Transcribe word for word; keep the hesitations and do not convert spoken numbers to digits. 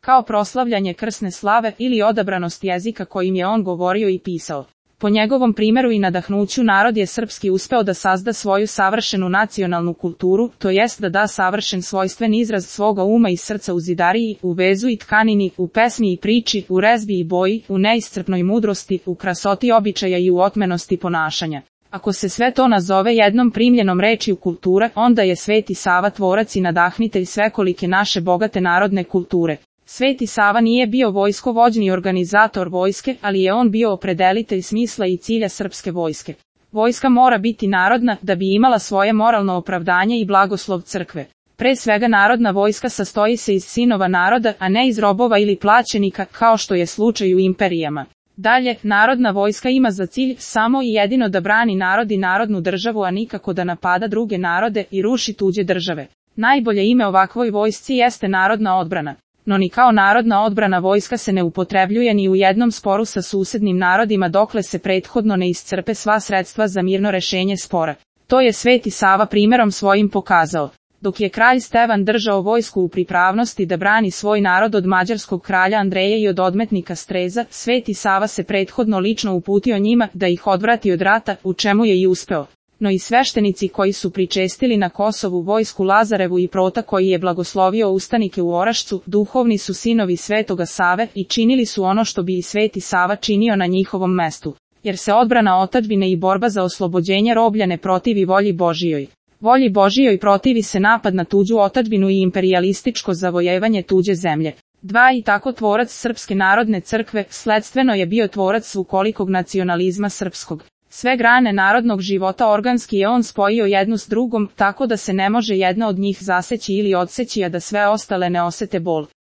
kao proslavljanje krsne slave ili odabranost jezika kojim je on govorio i pisao. Po njegovom primjeru i nadahnuću narod je srpski uspeo da sazda svoju savršenu nacionalnu kulturu, to jest da da savršen svojstven izraz svoga uma i srca u zidariji, u vezu i tkanini, u pesmi i priči, u rezbi i boji, u neiscrpnoj mudrosti, u krasoti običaja i u otmenosti ponašanja. Ako se sve to nazove jednom primljenom rečju kultura, onda je Sveti Sava tvorac i nadahnitelj svekolike naše bogate narodne kulture. Sveti Sava nije bio vojskovođni organizator vojske, ali je on bio opredelitelj smisla i cilja srpske vojske. Vojska mora biti narodna da bi imala svoje moralno opravdanje i blagoslov crkve. Pre svega narodna vojska sastoji se iz sinova naroda, a ne iz robova ili plaćenika, kao što je slučaj u imperijama. Dalje, narodna vojska ima za cilj samo i jedino da brani narod i narodnu državu, a nikako da napada druge narode i ruši tuđe države. Najbolje ime ovakvoj vojsci jeste narodna odbrana. No ni kao narodna odbrana vojska se ne upotrebljuje ni u jednom sporu sa susednim narodima dokle se prethodno ne iscrpe sva sredstva za mirno rešenje spora. To je Sveti Sava primjerom svojim pokazao. Dok je kralj Stevan držao vojsku u pripravnosti da brani svoj narod od mađarskog kralja Andreja i od odmetnika Streza, Sveti Sava se prethodno lično uputio njima da ih odvrati od rata, u čemu je i uspeo. No i sveštenici koji su pričestili na Kosovu vojsku Lazarevu i Prota koji je blagoslovio ustanike u Orašcu, duhovni su sinovi Svetoga Save i činili su ono što bi i Sveti Sava činio na njihovom mestu. Jer se odbrana otadžbine i borba za oslobođenje roblja ne protivi volji Božijoj. Volji Božijoj protivi se napad na tuđu otadžbinu i imperijalističko zavojevanje tuđe zemlje. Dva i tako tvorac Srpske narodne crkve, sledstveno je bio tvorac svukolikog nacionalizma srpskog. Sve grane narodnog života organski je on spojio jednu s drugom, tako da se ne može jedna od njih zaseći ili odseći, a da sve ostale ne osete bol.